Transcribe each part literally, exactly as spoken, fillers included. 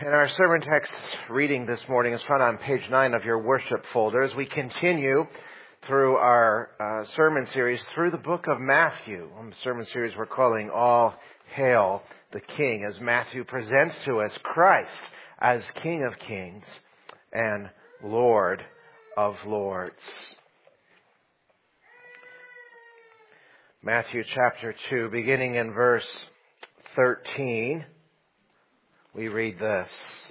And our sermon text reading this morning is found on page nine of your worship folder as we continue through our uh, sermon series through the book of Matthew. The sermon series we're calling All Hail the King, as Matthew presents to us Christ as King of Kings and Lord of Lords. Matthew chapter two, beginning in verse thirteen. We read this.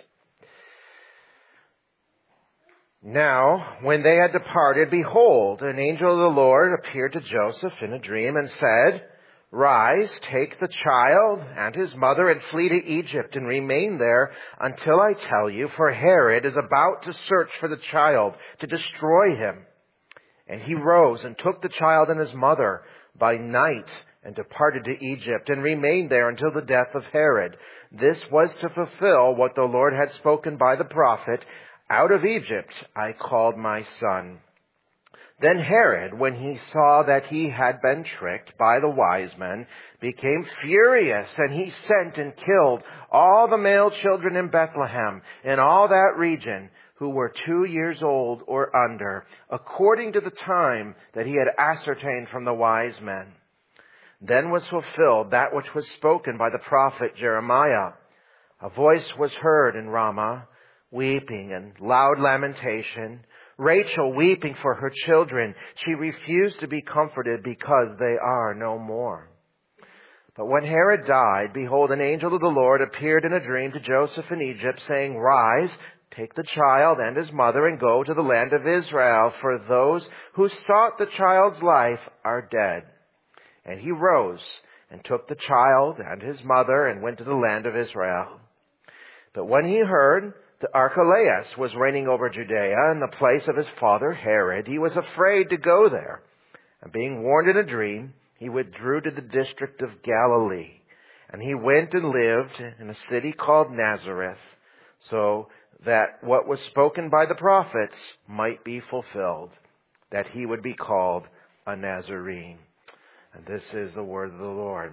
Now, when they had departed, behold, an angel of the Lord appeared to Joseph in a dream and said, Rise, take the child and his mother and flee to Egypt and remain there until I tell you, for Herod is about to search for the child to destroy him. And he rose and took the child and his mother by night and departed to Egypt, and remained there until the death of Herod. This was to fulfill what the Lord had spoken by the prophet, Out of Egypt I called my son. Then Herod, when he saw that he had been tricked by the wise men, became furious, and he sent and killed all the male children in Bethlehem, in all that region, who were two years old or under, according to the time that he had ascertained from the wise men. Then was fulfilled that which was spoken by the prophet Jeremiah. A voice was heard in Ramah, weeping and loud lamentation, Rachel weeping for her children. She refused to be comforted because they are no more. But when Herod died, behold, an angel of the Lord appeared in a dream to Joseph in Egypt, saying, Rise, take the child and his mother and go to the land of Israel, for those who sought the child's life are dead. And he rose and took the child and his mother and went to the land of Israel. But when he heard that Archelaus was reigning over Judea in the place of his father Herod, he was afraid to go there. And being warned in a dream, he withdrew to the district of Galilee. And he went and lived in a city called Nazareth, so that what was spoken by the prophets might be fulfilled, that he would be called a Nazarene. And this is the word of the Lord.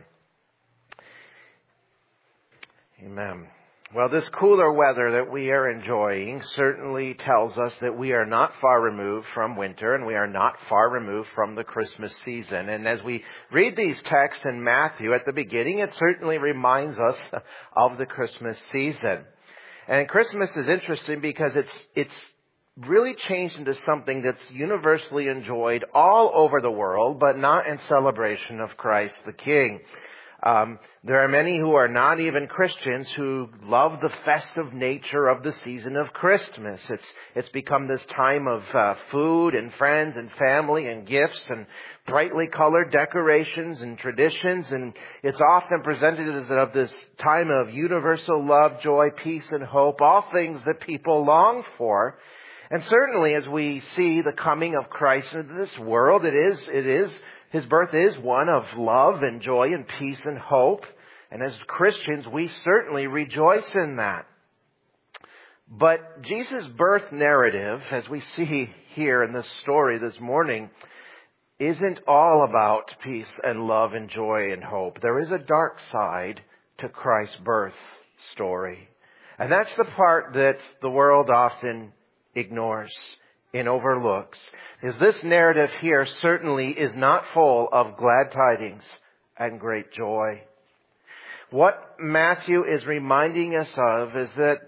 Amen. Well, this cooler weather that we are enjoying certainly tells us that we are not far removed from winter, and we are not far removed from the Christmas season. And as we read these texts in Matthew at the beginning, it certainly reminds us of the Christmas season. And Christmas is interesting because it's it's really changed into something that's universally enjoyed all over the world, but not in celebration of Christ the King. Um, there are many who are not even Christians who love the festive nature of the season of Christmas. It's it's become this time of uh, food and friends and family and gifts and brightly colored decorations and traditions, and it's often presented as of this time of universal love, joy, peace, and hope, all things that people long for. And certainly as we see the coming of Christ into this world, it is, it is, his birth is one of love and joy and peace and hope. And as Christians, we certainly rejoice in that. But Jesus' birth narrative, as we see here in this story this morning, isn't all about peace and love and joy and hope. There is a dark side to Christ's birth story. And that's the part that the world often ignores and overlooks, is this narrative here certainly is not full of glad tidings and great joy. What Matthew is reminding us of is that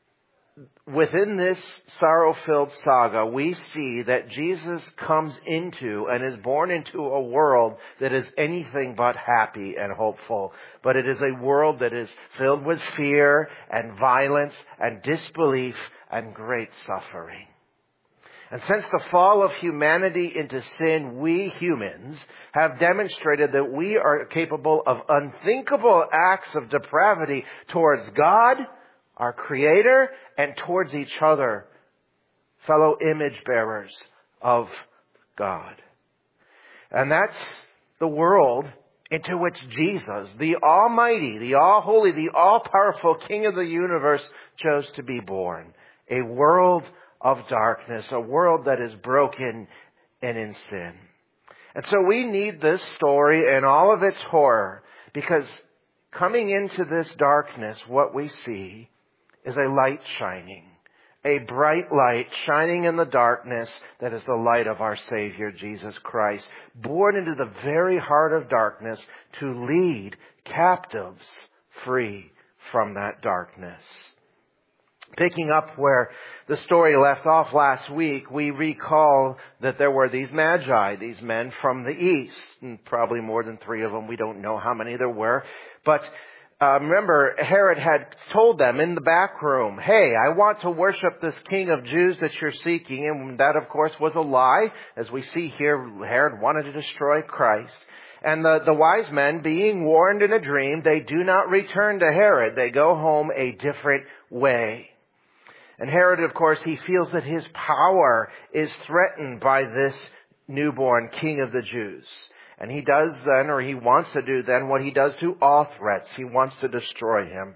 within this sorrow-filled saga, we see that Jesus comes into and is born into a world that is anything but happy and hopeful. But it is a world that is filled with fear and violence and disbelief and great suffering. And since the fall of humanity into sin, we humans have demonstrated that we are capable of unthinkable acts of depravity towards God, our Creator, and towards each other, fellow image bearers of God. And that's the world into which Jesus, the Almighty, the All-Holy, the All-Powerful King of the universe, chose to be born. A world of darkness, a world that is broken and in sin. And so we need this story and all of its horror, because coming into this darkness, what we see is a light shining. A bright light shining in the darkness that is the light of our Savior, Jesus Christ, born into the very heart of darkness to lead captives free from that darkness. Picking up where the story left off last week, we recall that there were these magi, these men from the east, and probably more than three of them. We don't know how many there were. But uh, remember, Herod had told them in the back room, hey, I want to worship this king of Jews that you're seeking. And that, of course, was a lie. As we see here, Herod wanted to destroy Christ. And the, the wise men, being warned in a dream, they do not return to Herod. They go home a different way. And Herod, of course, he feels that his power is threatened by this newborn king of the Jews. And he does then, or he wants to do then, what he does to all threats. He wants to destroy him.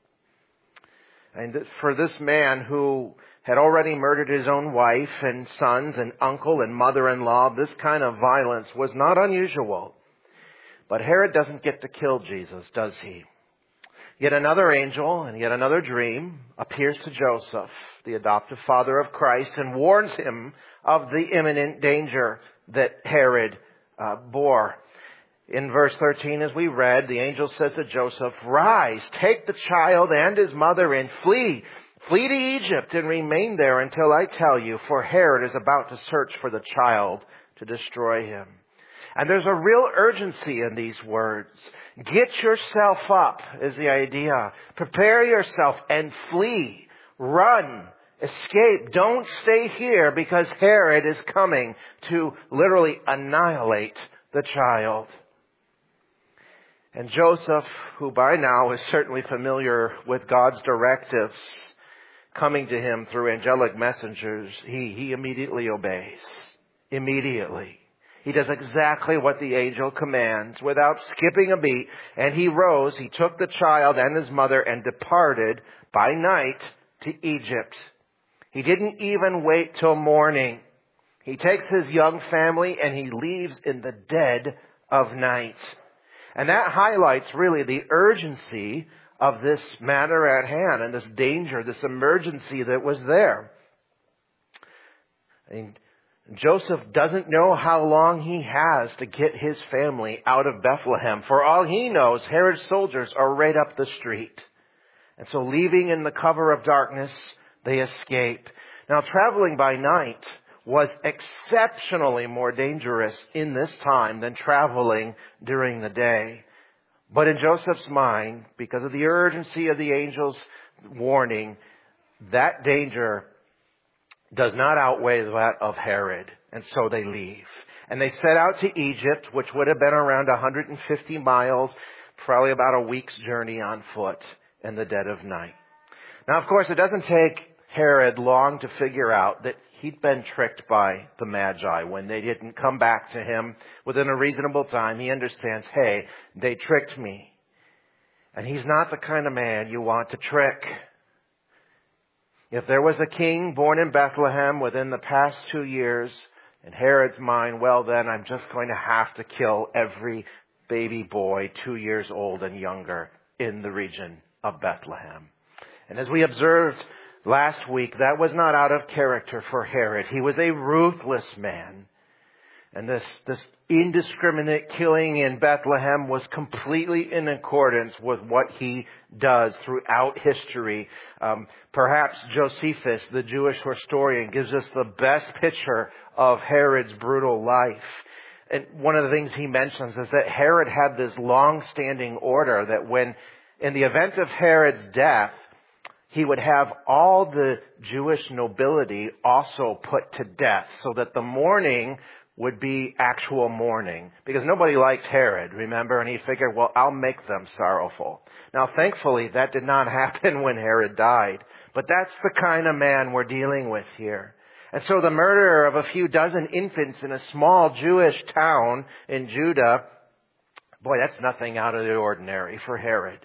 And for this man who had already murdered his own wife and sons and uncle and mother-in-law, this kind of violence was not unusual. But Herod doesn't get to kill Jesus, does he? Yet another angel and yet another dream appears to Joseph, the adoptive father of Christ, and warns him of the imminent danger that Herod uh, bore. In verse thirteen, as we read, the angel says to Joseph, rise, take the child and his mother and flee. Flee to Egypt and remain there until I tell you, for Herod is about to search for the child to destroy him. And there's a real urgency in these words. Get yourself up is the idea. Prepare yourself and flee. Run. Escape. Don't stay here because Herod is coming to literally annihilate the child. And Joseph, who by now is certainly familiar with God's directives coming to him through angelic messengers, he, he immediately obeys. Immediately. He does exactly what the angel commands without skipping a beat. And he rose, he took the child and his mother and departed by night to Egypt. He didn't even wait till morning. He takes his young family and he leaves in the dead of night. And that highlights really the urgency of this matter at hand and this danger, this emergency that was there. And Joseph doesn't know how long he has to get his family out of Bethlehem. For all he knows, Herod's soldiers are right up the street. And so leaving in the cover of darkness, they escape. Now, traveling by night was exceptionally more dangerous in this time than traveling during the day. But in Joseph's mind, because of the urgency of the angel's warning, that danger does not outweigh that of Herod. And so they leave. And they set out to Egypt, which would have been around one hundred fifty miles, probably about a week's journey on foot in the dead of night. Now, of course, it doesn't take Herod long to figure out that he'd been tricked by the Magi. When they didn't come back to him within a reasonable time, he understands, hey, they tricked me. And he's not the kind of man you want to trick. If there was a king born in Bethlehem within the past two years, in Herod's mind, well then, I'm just going to have to kill every baby boy two years old and younger in the region of Bethlehem. And as we observed last week, that was not out of character for Herod. He was a ruthless man. And this, this indiscriminate killing in Bethlehem was completely in accordance with what he does throughout history. Um, perhaps Josephus, the Jewish historian, gives us the best picture of Herod's brutal life. And one of the things he mentions is that Herod had this long-standing order that when, in the event of Herod's death, he would have all the Jewish nobility also put to death so that the mourning would be actual mourning. Because nobody liked Herod, remember? And he figured, well, I'll make them sorrowful. Now, thankfully, that did not happen when Herod died. But that's the kind of man we're dealing with here. And so the murder of a few dozen infants in a small Jewish town in Judah, boy, that's nothing out of the ordinary for Herod.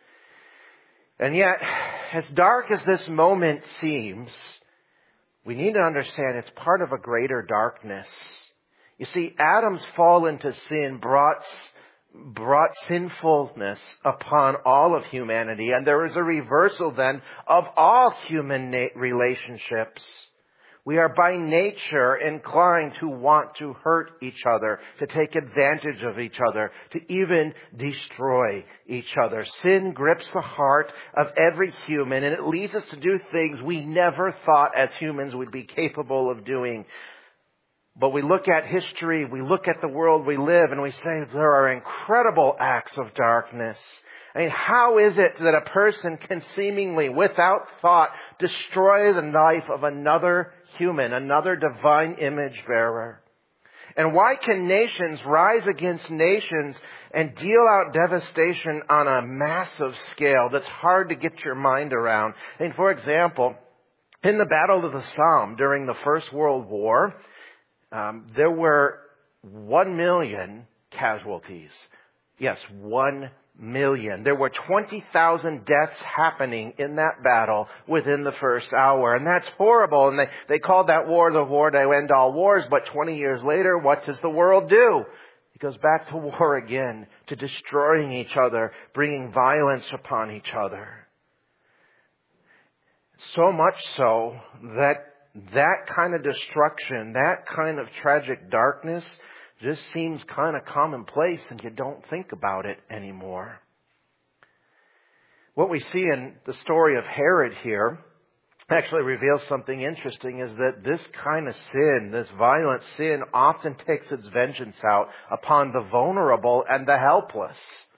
And yet, as dark as this moment seems, we need to understand it's part of a greater darkness. You see, Adam's fall into sin brought brought sinfulness upon all of humanity, and there is a reversal then of all human na- relationships. We are by nature inclined to want to hurt each other, to take advantage of each other, to even destroy each other. Sin grips the heart of every human, and it leads us to do things we never thought as humans would be capable of doing. But we look at history, we look at the world we live, and we say there are incredible acts of darkness. I mean, how is it that a person can seemingly, without thought, destroy the life of another human, another divine image bearer? And why can nations rise against nations and deal out devastation on a massive scale that's hard to get your mind around? I mean, for example, in the Battle of the Somme during the First World War, um, there were one million casualties. Yes, one million. There were twenty thousand deaths happening in that battle within the first hour. And that's horrible. And they, they called that war the war to end all wars. But twenty years later, what does the world do? It goes back to war again, to destroying each other, bringing violence upon each other. So much so that that kind of destruction, that kind of tragic darkness just seems kind of commonplace, and you don't think about it anymore. What we see in the story of Herod here actually reveals something interesting, is that this kind of sin, this violent sin, often takes its vengeance out upon the vulnerable and the helpless.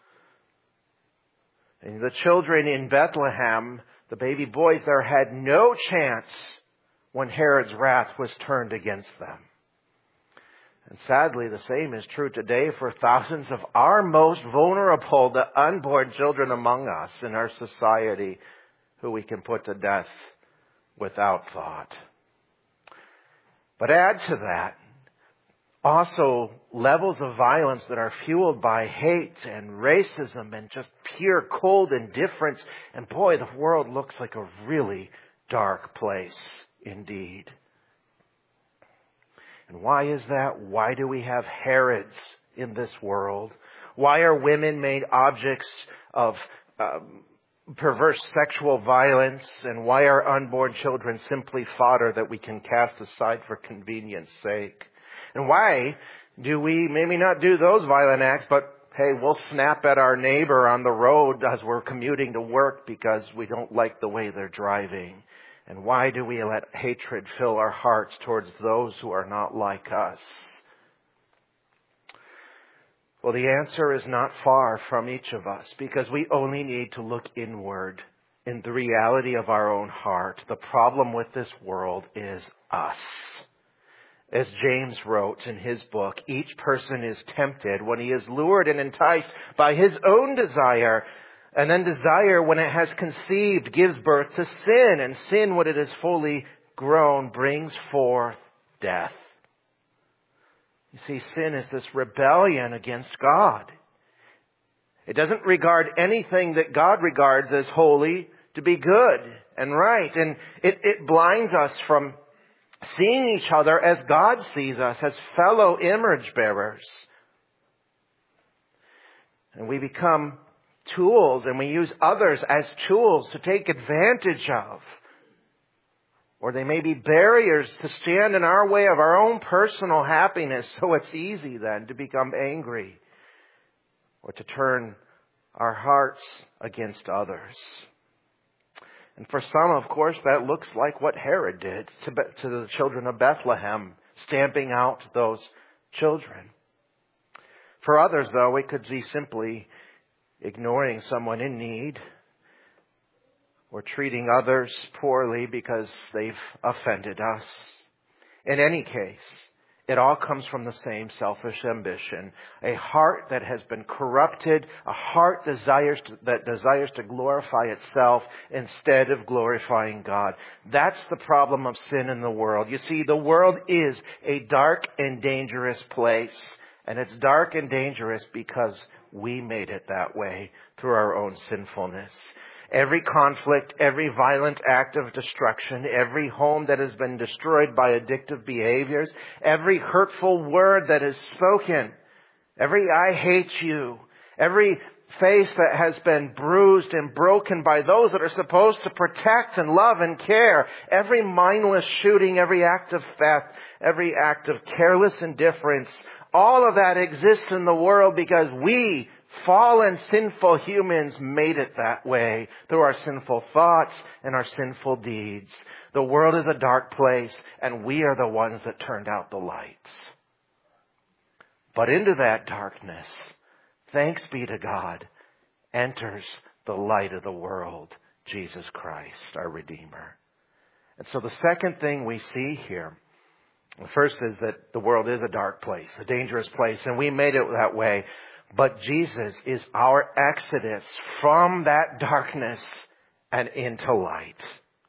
And the children in Bethlehem, the baby boys there, had no chance when Herod's wrath was turned against them. And sadly, the same is true today for thousands of our most vulnerable, the unborn children among us in our society, who we can put to death without thought. But add to that also levels of violence that are fueled by hate and racism and just pure cold indifference. And boy, the world looks like a really dark place indeed. And why is that? Why do we have Herods in this world? Why are women made objects of um, perverse sexual violence? And why are unborn children simply fodder that we can cast aside for convenience sake? And why do we maybe not do those violent acts, but hey, we'll snap at our neighbor on the road as we're commuting to work because we don't like the way they're driving? And why do we let hatred fill our hearts towards those who are not like us? Well, the answer is not far from each of us, because we only need to look inward in the reality of our own heart. The problem with this world is us. As James wrote in his book, each person is tempted when he is lured and enticed by his own desire. And then desire, when it has conceived, gives birth to sin. And sin, when it is fully grown, brings forth death. You see, sin is this rebellion against God. It doesn't regard anything that God regards as holy to be good and right. And it, it blinds us from seeing each other as God sees us, as fellow image bearers. And we become tools, and we use others as tools to take advantage of. Or they may be barriers to stand in our way of our own personal happiness, so it's easy then to become angry or to turn our hearts against others. And for some, of course, that looks like what Herod did to, to the children of Bethlehem, stamping out those children. For others, though, it could be simply ignoring someone in need, or treating others poorly because they've offended us. In any case, it all comes from the same selfish ambition. A heart that has been corrupted, a heart desires to, that desires to glorify itself instead of glorifying God. That's the problem of sin in the world. You see, the world is a dark and dangerous place. And it's dark and dangerous because we made it that way through our own sinfulness. Every conflict, every violent act of destruction, every home that has been destroyed by addictive behaviors, every hurtful word that is spoken, Every I hate you. Every face that has been bruised and broken by those that are supposed to protect and love and care. Every mindless shooting, every act of theft, every act of careless indifference. All of that exists in the world because we, fallen, sinful humans, made it that way through our sinful thoughts and our sinful deeds. The world is a dark place, and we are the ones that turned out the lights. But into that darkness, thanks be to God, enters the light of the world, Jesus Christ, our Redeemer. And so the second thing we see here, the first is that the world is a dark place, a dangerous place, and we made it that way. But Jesus is our exodus from that darkness and into light.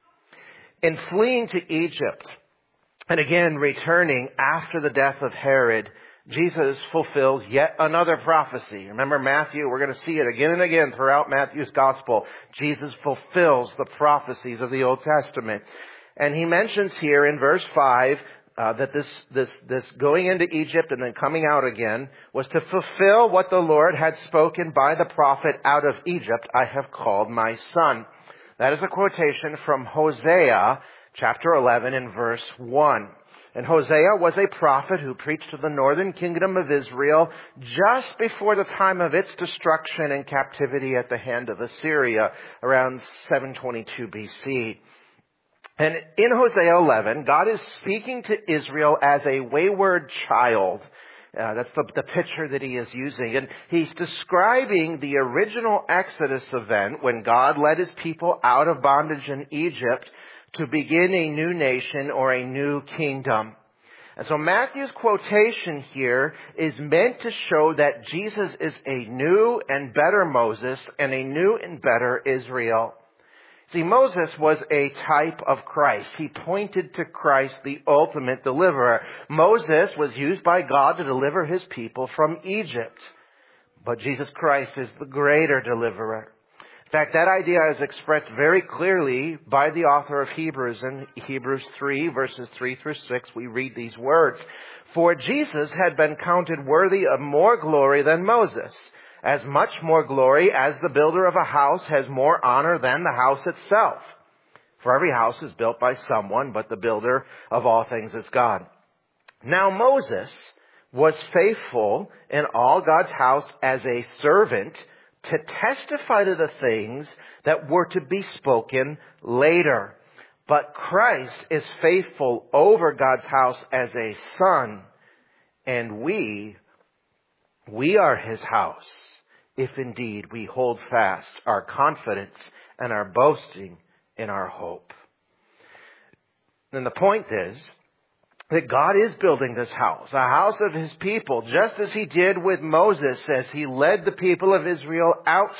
In fleeing to Egypt, and again returning after the death of Herod, Jesus fulfills yet another prophecy. Remember Matthew, we're going to see it again and again throughout Matthew's gospel. Jesus fulfills the prophecies of the Old Testament. And he mentions here in verse five uh, that this, this, this going into Egypt and then coming out again was to fulfill what the Lord had spoken by the prophet, out of Egypt I have called my son. That is a quotation from Hosea chapter eleven and verse one. And Hosea was a prophet who preached to the northern kingdom of Israel just before the time of its destruction and captivity at the hand of Assyria around seven twenty-two B C. And in Hosea eleven, God is speaking to Israel as a wayward child. Uh, that's the, the picture that he is using. And he's describing the original Exodus event when God led his people out of bondage in Egypt to begin a new nation or a new kingdom. And so Matthew's quotation here is meant to show that Jesus is a new and better Moses and a new and better Israel. See, Moses was a type of Christ. He pointed to Christ, the ultimate deliverer. Moses was used by God to deliver his people from Egypt. But Jesus Christ is the greater deliverer. In fact, that idea is expressed very clearly by the author of Hebrews. In Hebrews three, verses three through six, we read these words. For Jesus had been counted worthy of more glory than Moses, as much more glory as the builder of a house has more honor than the house itself. For every house is built by someone, but the builder of all things is God. Now Moses was faithful in all God's house as a servant to testify to the things that were to be spoken later. But Christ is faithful over God's house as a son, and we, we are his house, if indeed we hold fast our confidence and our boasting in our hope. And the point is that God is building this house, a house of his people, just as he did with Moses as he led the people of Israel out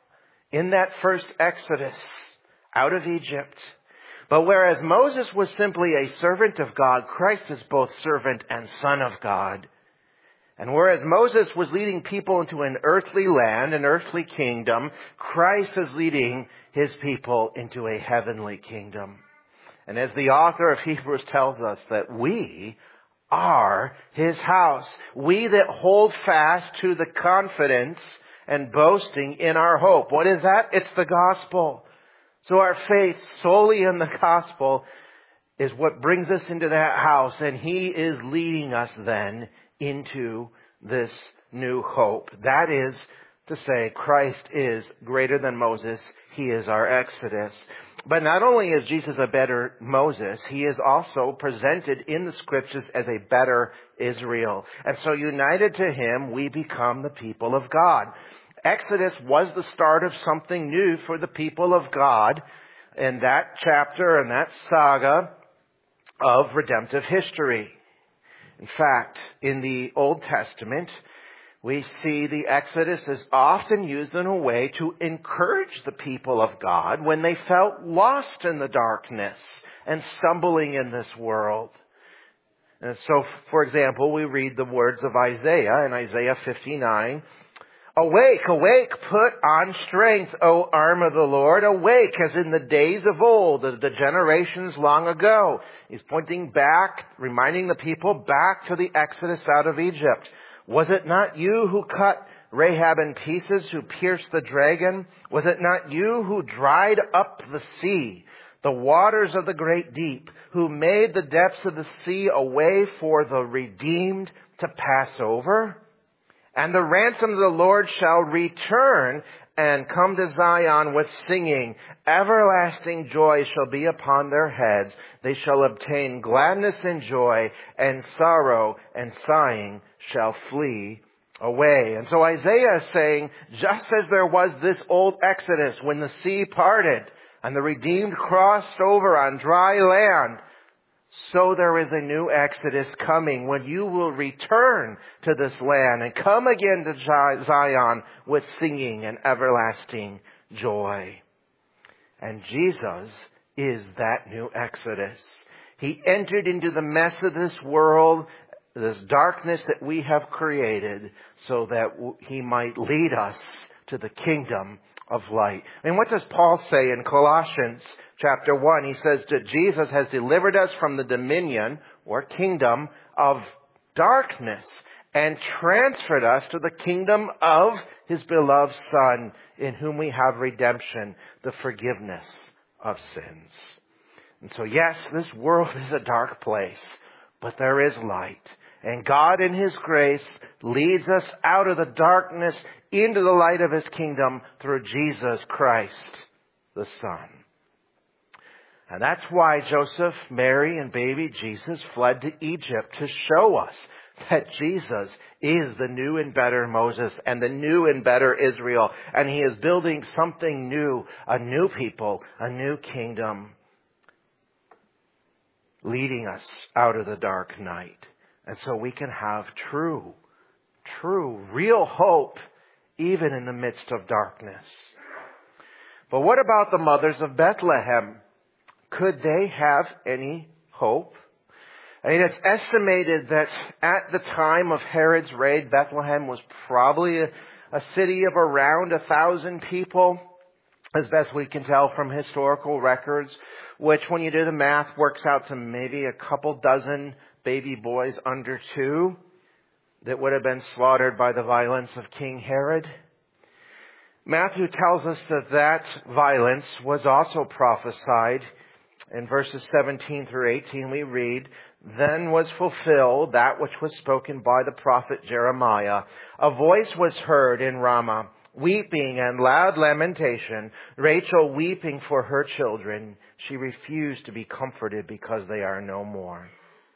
in that first Exodus, out of Egypt. But whereas Moses was simply a servant of God, Christ is both servant and son of God. And whereas Moses was leading people into an earthly land, an earthly kingdom, Christ is leading his people into a heavenly kingdom. And as the author of Hebrews tells us, that we are his house. We that hold fast to the confidence and boasting in our hope. What is that? It's the gospel. So our faith solely in the gospel is what brings us into that house. And he is leading us then into this new hope. That is to say, Christ is greater than Moses. He is our Exodus. But not only is Jesus a better Moses, he is also presented in the scriptures as a better Israel. And so united to him, we become the people of God. Exodus was the start of something new for the people of God in that chapter and that saga of redemptive history. In fact, in the Old Testament, we see the Exodus is often used in a way to encourage the people of God when they felt lost in the darkness and stumbling in this world. And so, for example, we read the words of Isaiah in Isaiah fifty-nine. Awake, awake, put on strength, O arm of the Lord. Awake as in the days of old, the, the generations long ago. He's pointing back, reminding the people back to the Exodus out of Egypt. Was it not you who cut Rahab in pieces, who pierced the dragon? Was it not you who dried up the sea, the waters of the great deep, who made the depths of the sea a way for the redeemed to pass over? And the ransom of the Lord shall return and come to Zion with singing. Everlasting joy shall be upon their heads. They shall obtain gladness and joy, and sorrow and sighing shall flee away. And so Isaiah is saying, just as there was this old Exodus when the sea parted and the redeemed crossed over on dry land, so there is a new Exodus coming when you will return to this land and come again to Zion with singing and everlasting joy. And Jesus is that new Exodus. He entered into the mess of this world, this darkness that we have created, so that he might lead us to the kingdom of light. And what does Paul say in Colossians chapter one? He says that Jesus has delivered us from the dominion or kingdom of darkness and transferred us to the kingdom of his beloved Son, in whom we have redemption, the forgiveness of sins. And so yes, this world is a dark place, but there is light. And God in his grace leads us out of the darkness into the light of his kingdom through Jesus Christ, the Son. And that's why Joseph, Mary, and baby Jesus fled to Egypt, to show us that Jesus is the new and better Moses and the new and better Israel. And he is building something new, a new people, a new kingdom, leading us out of the dark night. And so we can have true, true, real hope, even in the midst of darkness. But what about the mothers of Bethlehem? Could they have any hope? I mean, it's estimated that at the time of Herod's raid, Bethlehem was probably a, a city of around a thousand people, as best we can tell from historical records, which when you do the math works out to maybe a couple dozen baby boys under two that would have been slaughtered by the violence of King Herod. Matthew tells us that that violence was also prophesied. In verses seventeen through eighteen we read, "Then was fulfilled that which was spoken by the prophet Jeremiah. A voice was heard in Ramah, weeping and loud lamentation, Rachel weeping for her children. She refused to be comforted because they are no more."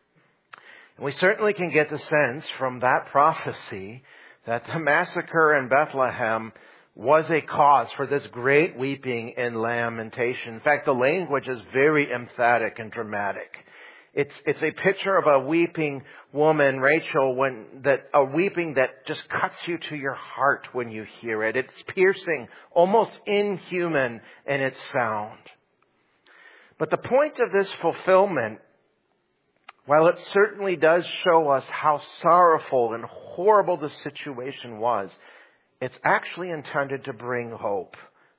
And we certainly can get the sense from that prophecy that the massacre in Bethlehem was a cause for this great weeping and lamentation. In fact, the language is very emphatic and dramatic. It's, it's a picture of a weeping woman, Rachel, when that, a weeping that just cuts you to your heart when you hear it. It's piercing, almost inhuman in its sound. But the point of this fulfillment, while it certainly does show us how sorrowful and horrible the situation was, it's actually intended to bring hope,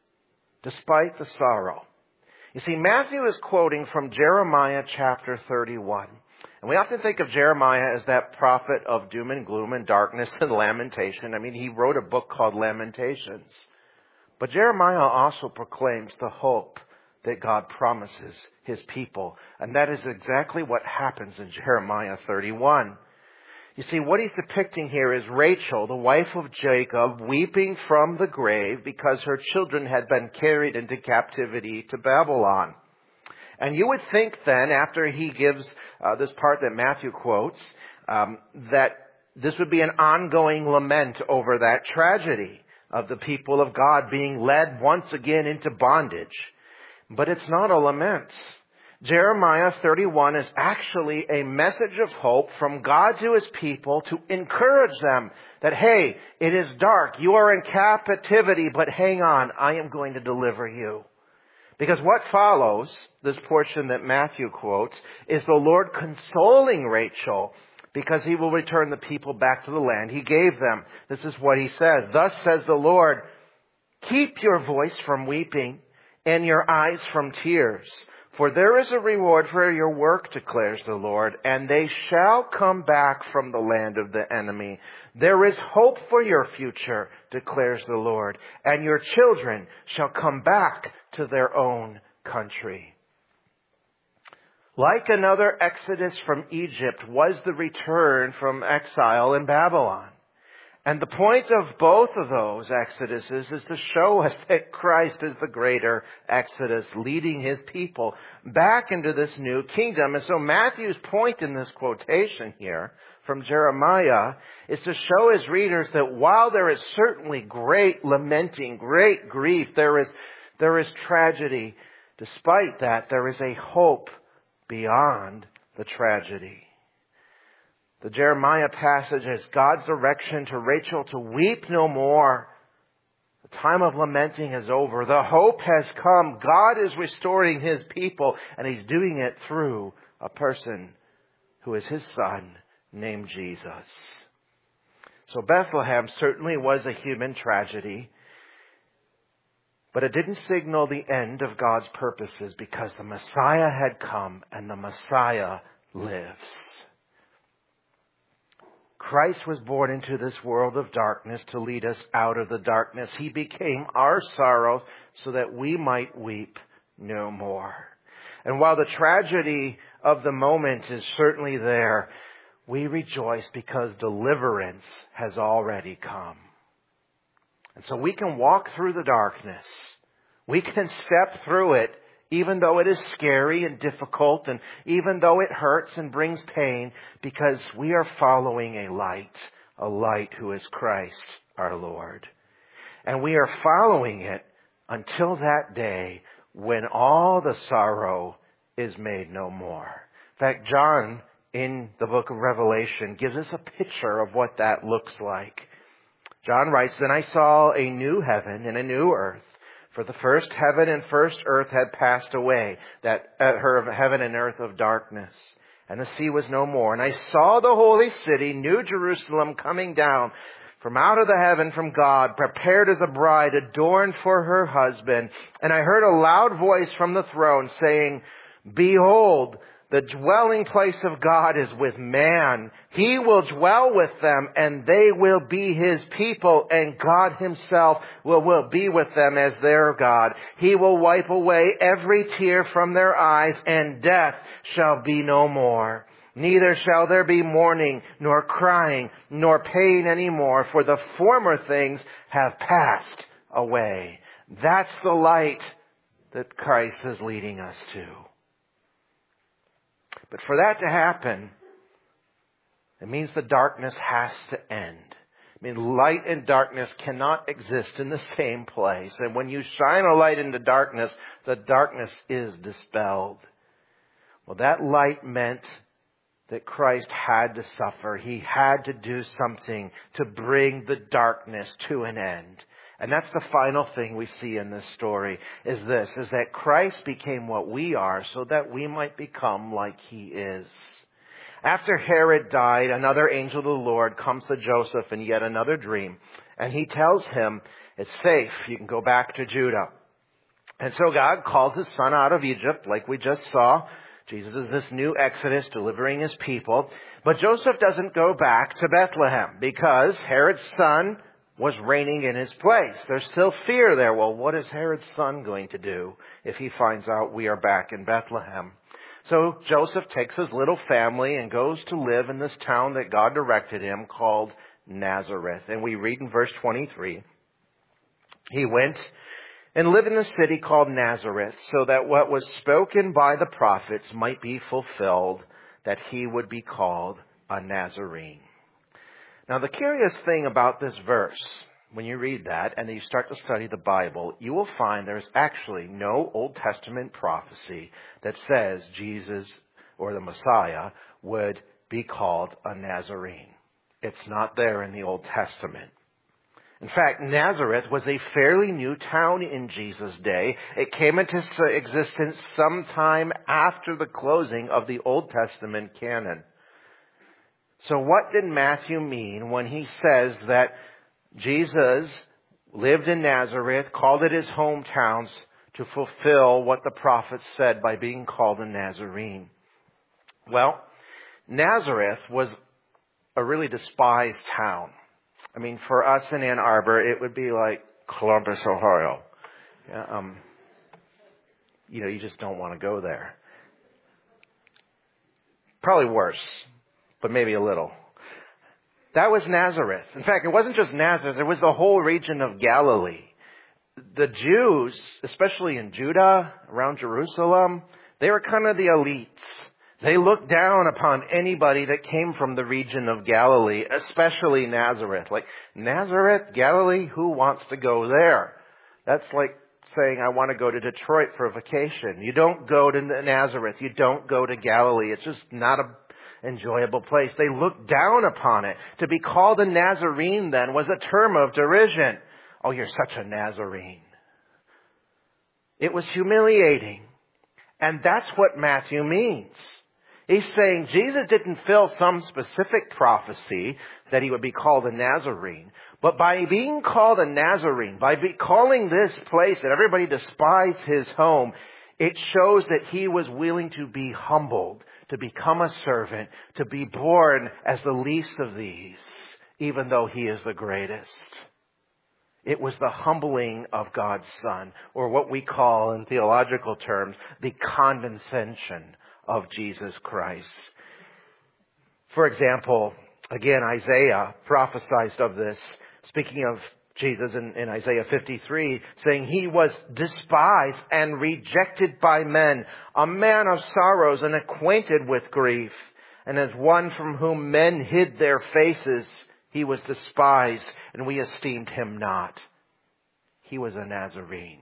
despite the sorrow. You see, Matthew is quoting from Jeremiah chapter thirty-one. And we often think of Jeremiah as that prophet of doom and gloom and darkness and lamentation. I mean, he wrote a book called Lamentations. But Jeremiah also proclaims the hope that God promises his people. And that is exactly what happens in Jeremiah thirty-one. You see, what he's depicting here is Rachel, the wife of Jacob, weeping from the grave because her children had been carried into captivity to Babylon. And you would think then, after he gives uh, this part that Matthew quotes, um, that this would be an ongoing lament over that tragedy of the people of God being led once again into bondage. But it's not a lament. Jeremiah thirty-one is actually a message of hope from God to his people to encourage them that, hey, it is dark. You are in captivity, but hang on. I am going to deliver you. Because what follows, this portion that Matthew quotes, is the Lord consoling Rachel because he will return the people back to the land he gave them. This is what he says. "Thus says the Lord, keep your voice from weeping and your eyes from tears. For there is a reward for your work, declares the Lord, and they shall come back from the land of the enemy. There is hope for your future, declares the Lord, and your children shall come back to their own country. Like another exodus from Egypt was the return from exile in Babylon. And the point of both of those exoduses is to show us that Christ is the greater exodus, leading his people back into this new kingdom. And so Matthew's point in this quotation here from Jeremiah is to show his readers that while there is certainly great lamenting, great grief, there is, there is tragedy. Despite that, there is a hope beyond the tragedy. The Jeremiah passage is God's direction to Rachel to weep no more. The time of lamenting is over. The hope has come. God is restoring his people, and he's doing it through a person who is his son named Jesus. So Bethlehem certainly was a human tragedy, but it didn't signal the end of God's purposes because the Messiah had come and the Messiah lives. Christ was born into this world of darkness to lead us out of the darkness. He became our sorrow so that we might weep no more. And while the tragedy of the moment is certainly there, we rejoice because deliverance has already come. And so we can walk through the darkness. We can step through it even though it is scary and difficult, and even though it hurts and brings pain, because we are following a light, a light who is Christ our Lord. And we are following it until that day when all the sorrow is made no more. In fact, John, in the book of Revelation, gives us a picture of what that looks like. John writes, "Then I saw a new heaven and a new earth. For the first heaven and first earth had passed away, that uh, her heaven and earth of darkness. And the sea was no more. And I saw the holy city, New Jerusalem, coming down from out of the heaven from God, prepared as a bride, adorned for her husband. And I heard a loud voice from the throne saying, 'Behold, the dwelling place of God is with man. He will dwell with them, and they will be his people, and God himself will, will be with them as their God. He will wipe away every tear from their eyes, and death shall be no more. Neither shall there be mourning, nor crying, nor pain any more, for the former things have passed away.'" That's the light that Christ is leading us to. But for that to happen, it means the darkness has to end. I mean, light and darkness cannot exist in the same place. And when you shine a light into darkness, the darkness is dispelled. Well, that light meant that Christ had to suffer. He had to do something to bring the darkness to an end. And that's the final thing we see in this story, is this, is that Christ became what we are so that we might become like he is. After Herod died, another angel of the Lord comes to Joseph in yet another dream. And he tells him, it's safe, you can go back to Judah. And so God calls his son out of Egypt, like we just saw. Jesus is this new exodus delivering his people. But Joseph doesn't go back to Bethlehem because Herod's son was reigning in his place. There's still fear there. Well, what is Herod's son going to do if he finds out we are back in Bethlehem? So Joseph takes his little family and goes to live in this town that God directed him called Nazareth. And we read in verse twenty-three, he went and lived in a city called Nazareth so that what was spoken by the prophets might be fulfilled, that he would be called a Nazarene. Now, the curious thing about this verse, when you read that and you start to study the Bible, you will find there's actually no Old Testament prophecy that says Jesus or the Messiah would be called a Nazarene. It's not there in the Old Testament. In fact, Nazareth was a fairly new town in Jesus' day. It came into existence sometime after the closing of the Old Testament canon. So what did Matthew mean when he says that Jesus lived in Nazareth, called it his hometown to fulfill what the prophet said by being called a Nazarene? Well, Nazareth was a really despised town. I mean, for us in Ann Arbor, it would be like Columbus, Ohio. Yeah, um, you know, you just don't want to go there. Probably worse, but maybe a little. That was Nazareth. In fact, it wasn't just Nazareth. It was the whole region of Galilee. The Jews, especially in Judah, around Jerusalem, they were kind of the elites. They looked down upon anybody that came from the region of Galilee, especially Nazareth. Like, Nazareth, Galilee, who wants to go there? That's like saying, I want to go to Detroit for a vacation. You don't go to Nazareth. You don't go to Galilee. It's just not a enjoyable place. They looked down upon it. To be called a Nazarene then was a term of derision. Oh, you're such a Nazarene. It was humiliating. And that's what Matthew means. He's saying Jesus didn't fill some specific prophecy that he would be called a Nazarene. But by being called a Nazarene, by be calling this place that everybody despised his home, it shows that he was willing to be humbled, to become a servant, to be born as the least of these, even though he is the greatest. It was the humbling of God's Son, or what we call in theological terms, the condescension of Jesus Christ. For example, again, Isaiah prophesied of this, speaking of Jesus in, in Isaiah fifty-three, saying he was despised and rejected by men, a man of sorrows and acquainted with grief. And as one from whom men hid their faces, he was despised and we esteemed him not. He was a Nazarene.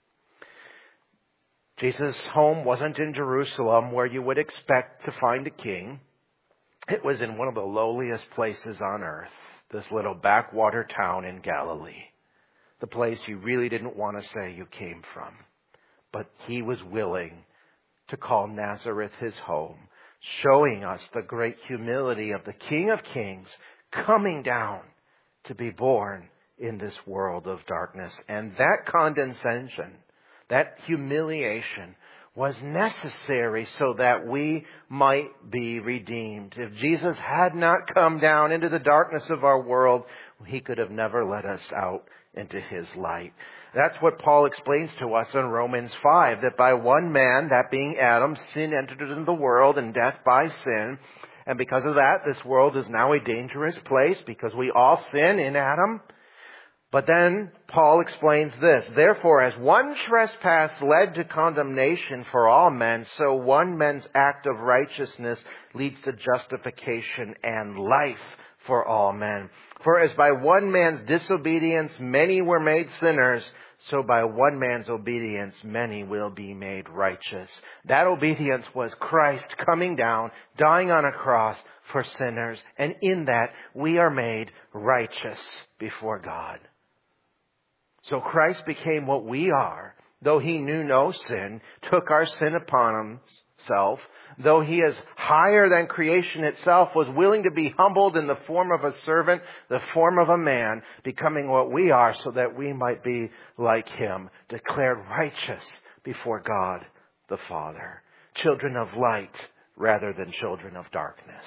Jesus' home wasn't in Jerusalem where you would expect to find a king. It was in one of the lowliest places on earth, this little backwater town in Galilee, the place you really didn't want to say you came from. But he was willing to call Nazareth his home, showing us the great humility of the King of Kings coming down to be born in this world of darkness. And that condescension, that humiliation was necessary so that we might be redeemed. If Jesus had not come down into the darkness of our world, he could have never let us out into his light. That's what Paul explains to us in Romans five, that by one man, that being Adam, sin entered into the world and death by sin. And because of that, this world is now a dangerous place because we all sin in Adam. But then Paul explains this, therefore, as one trespass led to condemnation for all men, so one man's act of righteousness leads to justification and life for all men. For as by one man's disobedience many were made sinners, so by one man's obedience many will be made righteous. That obedience was Christ coming down, dying on a cross for sinners, and in that we are made righteous before God. So Christ became what we are, though he knew no sin, took our sin upon himself, though he is higher than creation itself, was willing to be humbled in the form of a servant, the form of a man, becoming what we are so that we might be like him, declared righteous before God the Father, children of light rather than children of darkness.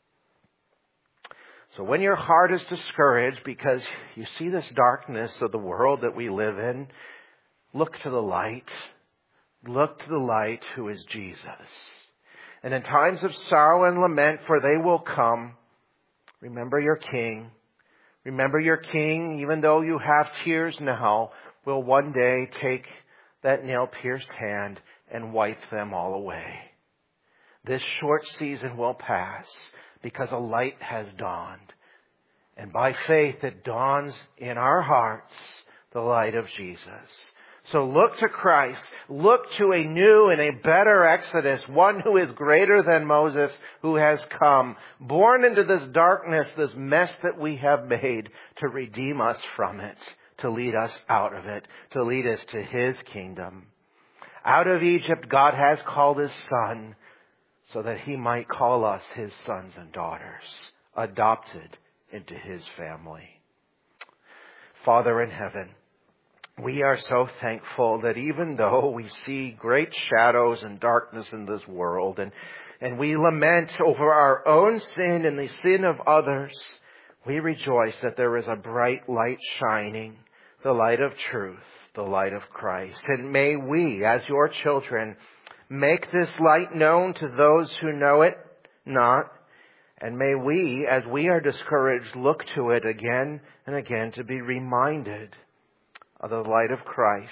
So when your heart is discouraged because you see this darkness of the world that we live in, look to the light. Look to the light who is Jesus. And in times of sorrow and lament, for they will come, remember your King. Remember your King, even though you have tears now, will one day take that nail-pierced hand and wipe them all away. This short season will pass, because a light has dawned. And by faith it dawns in our hearts the light of Jesus. So look to Christ. Look to a new and a better Exodus, one who is greater than Moses, who has come, born into this darkness, this mess that we have made, to redeem us from it, to lead us out of it, to lead us to his kingdom. Out of Egypt, God has called his Son, so that he might call us his sons and daughters, adopted into his family. Father in heaven, we are so thankful that even though we see great shadows and darkness in this world, and, and we lament over our own sin and the sin of others, we rejoice that there is a bright light shining, the light of truth, the light of Christ. And may we, as your children, make this light known to those who know it not. And may we, as we are discouraged, look to it again and again to be reminded of the light of Christ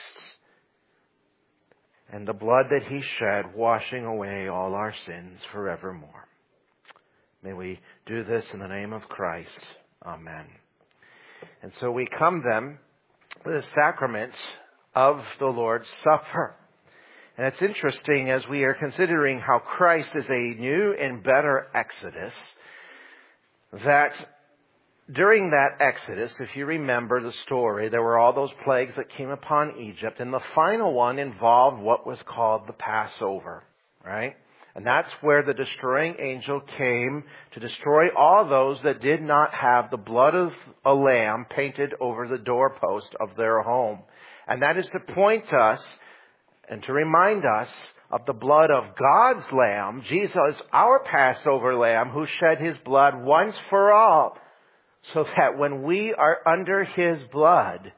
and the blood that He shed, washing away all our sins forevermore. May we do this in the name of Christ. Amen. And so we come then to the sacrament of the Lord's Supper. And it's interesting as we are considering how Christ is a new and better Exodus, that during that Exodus, if you remember the story, there were all those plagues that came upon Egypt, and the final one involved what was called the Passover, right? And that's where the destroying angel came to destroy all those that did not have the blood of a lamb painted over the doorpost of their home. And that is to point us and to remind us of the blood of God's Lamb, Jesus, our Passover Lamb, who shed His blood once for all, so that when we are under His blood,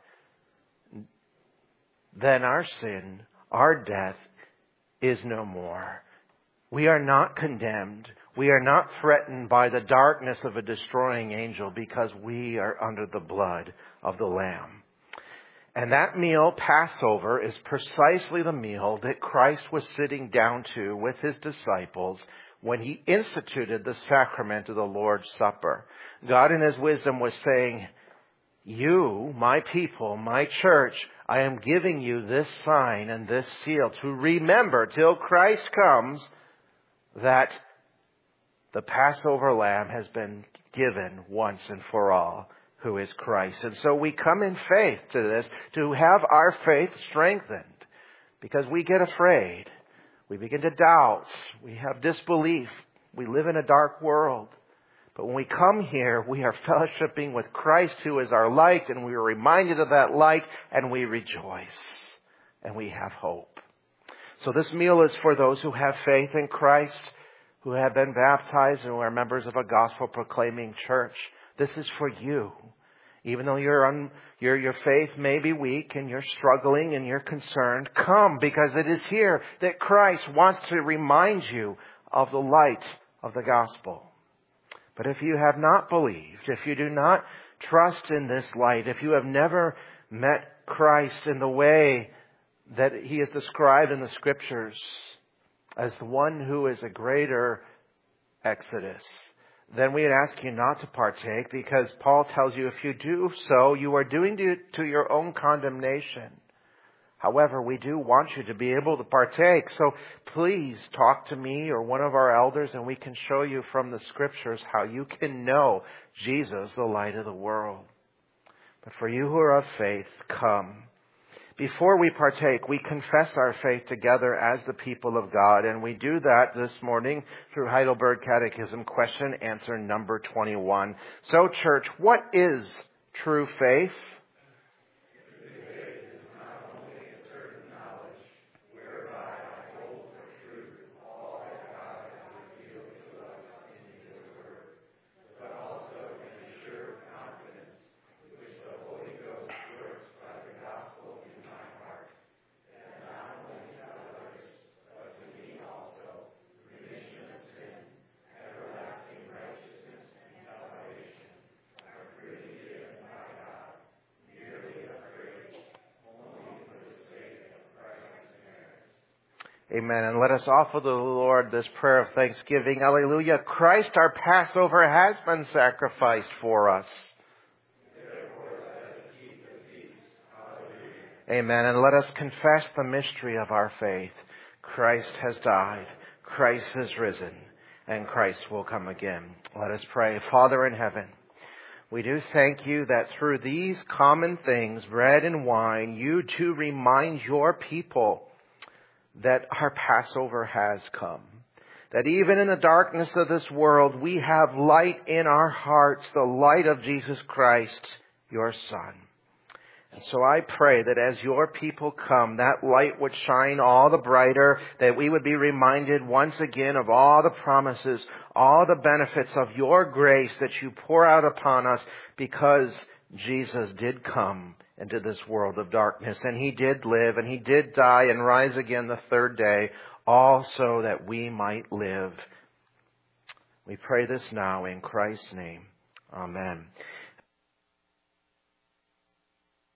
then our sin, our death, is no more. We are not condemned. We are not threatened by the darkness of a destroying angel because we are under the blood of the Lamb. And that meal, Passover, is precisely the meal that Christ was sitting down to with His disciples when He instituted the sacrament of the Lord's Supper. God in His wisdom was saying, you, my people, my church, I am giving you this sign and this seal to remember till Christ comes that the Passover lamb has been given once and for all, who is Christ. And so we come in faith to this, to have our faith strengthened, because we get afraid. We begin to doubt. We have disbelief. We live in a dark world. But when we come here, we are fellowshipping with Christ, who is our light, and we are reminded of that light, and we rejoice, and we have hope. So this meal is for those who have faith in Christ, who have been baptized, and who are members of a gospel-proclaiming church. This is for you. Even though your un, your your faith may be weak and you're struggling and you're concerned, come, because it is here that Christ wants to remind you of the light of the gospel. But if you have not believed, if you do not trust in this light, if you have never met Christ in the way that He is described in the Scriptures as the one who is a greater Exodus, then we'd ask you not to partake, because Paul tells you if you do so, you are doing it to your own condemnation. However, we do want you to be able to partake. So please talk to me or one of our elders, and we can show you from the Scriptures how you can know Jesus, the light of the world. But for you who are of faith, come. Before we partake, we confess our faith together as the people of God, and we do that this morning through Heidelberg Catechism question answer number twenty-one. So, church, what is true faith? Amen. And let us offer to the Lord this prayer of thanksgiving. Alleluia. Christ, our Passover, has been sacrificed for us. Amen. And let us confess the mystery of our faith. Christ has died. Christ has risen. And Christ will come again. Let us pray. Father in heaven, we do thank you that through these common things, bread and wine, you too remind your people that our Passover has come. That even in the darkness of this world, we have light in our hearts, the light of Jesus Christ, your Son. So I pray that as your people come, that light would shine all the brighter, that we would be reminded once again of all the promises, all the benefits of your grace that you pour out upon us, because Jesus did come into this world of darkness, and he did live, and he did die and rise again the third day, all so that we might live. We pray this now in Christ's name. Amen.